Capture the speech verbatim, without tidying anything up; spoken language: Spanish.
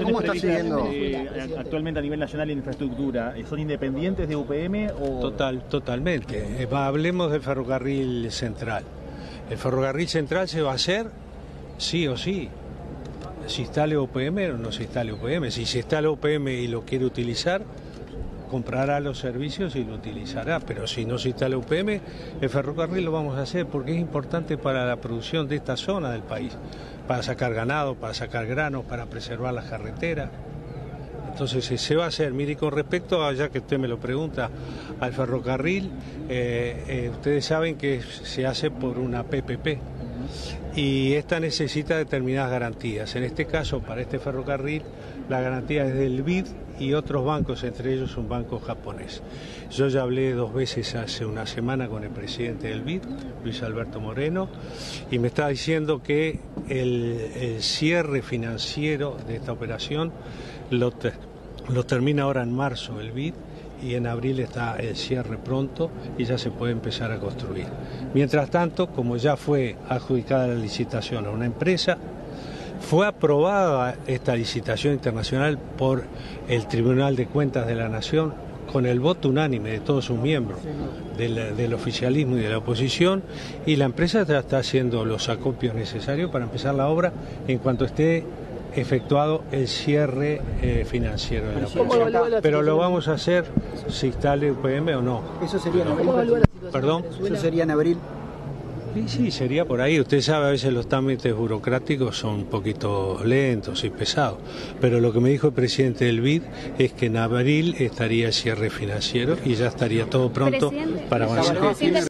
¿Cómo está siguiendo? Eh, actualmente a nivel nacional en infraestructura, ¿son independientes de U P M o...? Total, totalmente. Eh, hablemos del ferrocarril central. El ferrocarril central se va a hacer sí o sí. Si instale U P M o no se instale U P M. Si se instala U P M y lo quiere utilizar, comprará los servicios y lo utilizará, pero si no se instala U P M, el ferrocarril lo vamos a hacer porque es importante para la producción de esta zona del país, para sacar ganado, para sacar granos, para preservar las carreteras. Entonces se va a hacer. Mire, con respecto a, ya que usted me lo pregunta, al ferrocarril, eh, eh, ustedes saben que se hace por una P P P y esta necesita determinadas garantías. En este caso, para este ferrocarril, la garantía es del B I D y otros bancos, entre ellos un banco japonés. Yo ya hablé dos veces hace una semana con el presidente del B I D, Luis Alberto Moreno, y me está diciendo que el, el cierre financiero de esta operación lo, te, lo termina ahora en marzo el B I D, y en abril está el cierre pronto y ya se puede empezar a construir. Mientras tanto, como ya fue adjudicada la licitación a una empresa, fue aprobada esta licitación internacional por el Tribunal de Cuentas de la Nación con el voto unánime de todos sus miembros, del, del oficialismo y de la oposición, y la empresa ya está haciendo los acopios necesarios para empezar la obra en cuanto esté efectuado el cierre eh, financiero de la operación. Pero lo vamos a hacer si instale U P M o no. ¿Eso sería en abril? ¿Perdón? ¿Eso sería en abril? Sí, sí, sería por ahí. Usted sabe, a veces los trámites burocráticos son un poquito lentos y pesados, pero lo que me dijo el presidente del B I D es que en abril estaría el cierre financiero y ya estaría todo pronto para avanzar.